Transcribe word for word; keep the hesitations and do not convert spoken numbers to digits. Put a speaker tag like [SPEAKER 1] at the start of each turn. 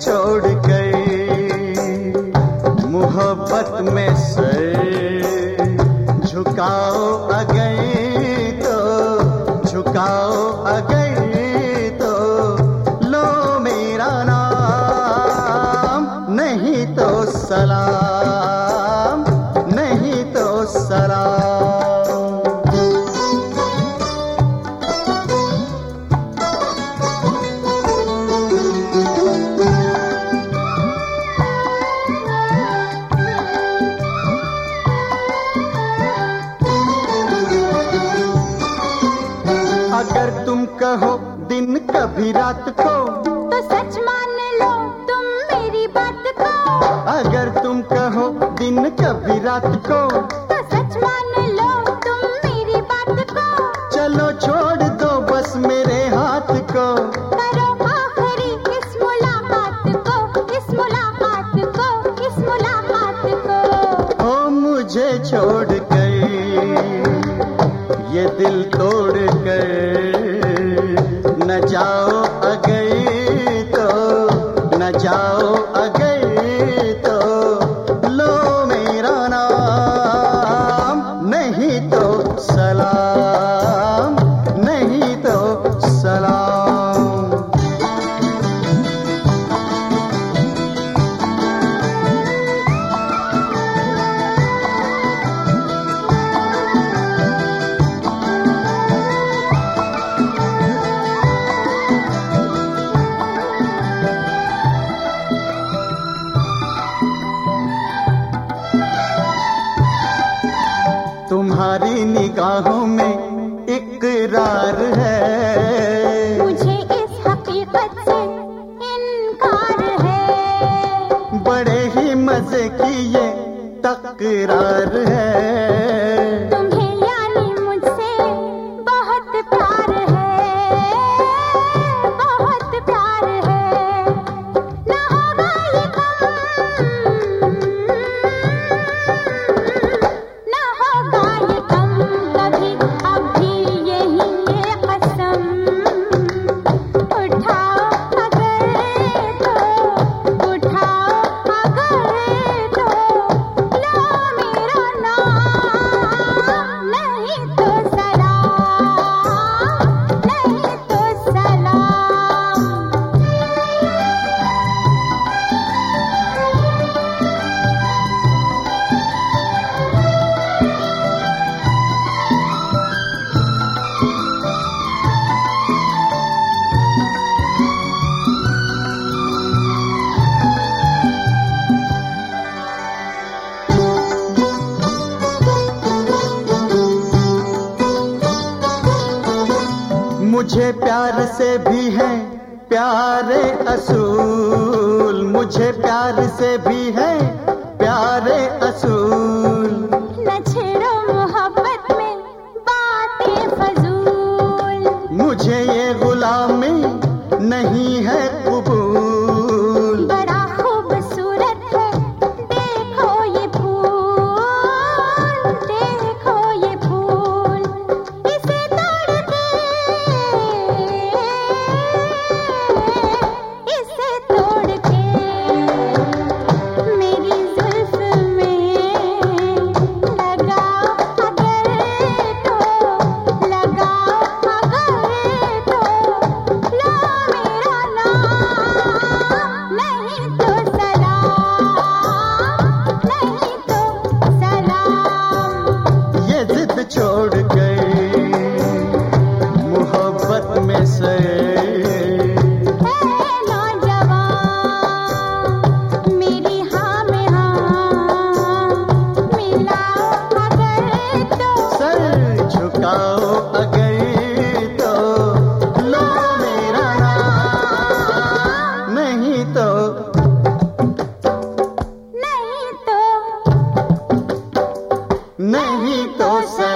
[SPEAKER 1] छोड़ गई, मोहब्बत में सर झुकाओ अगर तो, झुकाओ अगर तो, लो मेरा नाम, नहीं तो सलाम, नहीं तो सलाम। अगर तुम कहो दिन कभी रात को,
[SPEAKER 2] तो सच मान लो तुम मेरी बात को।
[SPEAKER 1] अगर तुम कहो दिन कभी रात को,
[SPEAKER 2] तो सच मान लो तुम मेरी बात को।
[SPEAKER 1] चलो छोड़ दो बस मेरे हाथ को,
[SPEAKER 2] करो आखिरी इस मुलाकात को, इस मुलाकात को, इस मुलाकात को।
[SPEAKER 1] ओ मुझे छोड़ गई, ये दिल तोड़ कर न जाओ अगर तो, न जाओ अगर तो, लो मेरा नाम, नहीं तो सलाम, नहीं तो सलाम। तुम्हारी निगाहों में इकरार है,
[SPEAKER 2] मुझे इस हकीकत से इनकार है।
[SPEAKER 1] बड़े ही मजे की ये तकरार है,
[SPEAKER 2] तुम्हें यानी मुझसे बहुत प्यार है, बहुत प्यार है। ना होगा ये कम, ना होगा ये कम कभी, अभी यही ये कसम। उठाओ अगर तो, उठाओ अगर तो, लो मेरा नाम, नहीं तो सलाम, नहीं तो सलाम।
[SPEAKER 1] मुझे प्यार से भी है प्यारे असूल, मुझे प्यार से भी है प्यारे असूल।
[SPEAKER 2] न छेड़ो मोहब्बत में बातें फजूल,
[SPEAKER 1] मुझे ये गुलामी नहीं है कबूल।
[SPEAKER 2] बड़ा खूबसूरत है देखो ये फूल, देखो ये फूल। इसे तोड़ के, इसे तोड़ के, मेरी जुल्फ में लगाओ अगर तो, लगाओ अगर तो, लो मेरा नाम, नहीं तो सलाम, नहीं तो सलाम।
[SPEAKER 1] ये जिद छोड़ गई, मोहब्बत में से
[SPEAKER 2] है नौजवान मेरी हाँ में हाँ, मिलाओ अगर तो,
[SPEAKER 1] सर झुकाओ अगर तो, लो मेरा नाम, नहीं तो,
[SPEAKER 2] नहीं तो,
[SPEAKER 1] नहीं तो सलाम।